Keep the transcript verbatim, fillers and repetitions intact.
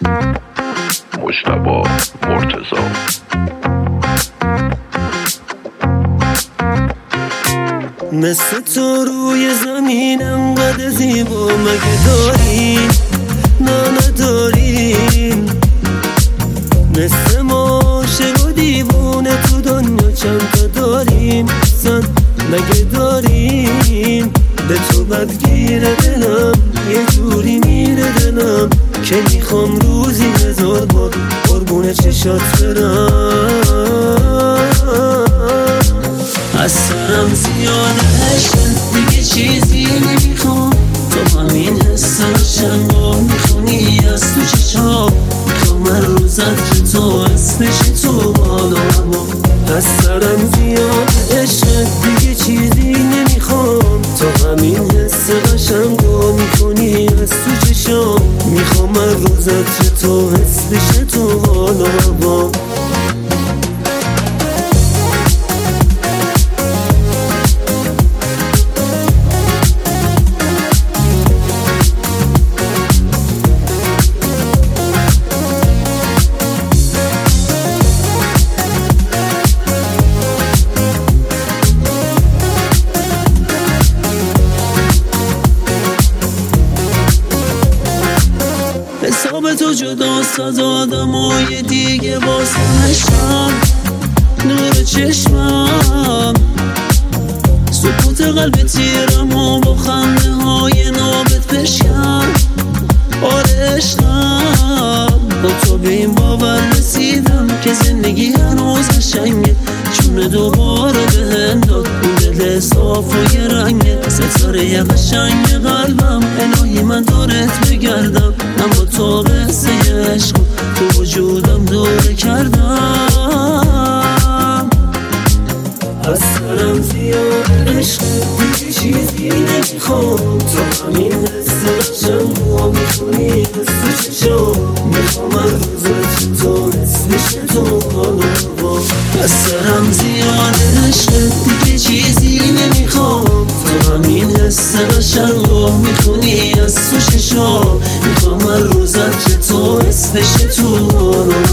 مجتبی مرتضی. مثل تو روی زمین انقدر زیبا مگه داریم؟ نه نداریم. مثل ما عاشق و دیوونه تو دنیا چند تا داریم؟ سن مگه داریم؟ به تو بدگیره دلم، یه جوری میره دلم که میخوام روزی هزار بار قربون چشات برم. از سرم زیاده عشق دیگه چیزی نمیخوام، تو همین حس قشنگا میخونی از تو چشام. میخوام هر روزت که تو اسمش تو بالا هوا. از سرم زیاده عشق دیگه چیزی نمیخوام، تو همین حس قشنگا میخونی از تو چشام. میخوام هر روزت که تو اسمش تو بالا هوا. حساب تو جداست از آدمای دیگه، واسه نشم نور چشمم. سکوت قلب تیرم و با خنده های نابت بشکن. آره عشقم، با تو به این باور رسیدم که زندگی هنوز قشنگه، چون دوباره بهم داد اون دل صاف و یه رنگه. ستاره قشنگ قلبم، الهی من دورت بگردم. من با تو قصه عشق تو وجودم دوره کردم. از سرم زیاد عشق دیگه چیزی نمیخوام، تو همین حس قشنگ و میخونی از تو چشام. میخوام هر روزت تو اسمش تو بالا با. از سرم زیاد عشق دیگه چیزی نمیخوام، تو همین حس قشنگ و میخونی از تو چشام. میخوام هر روزت که تو اسمش تو بالا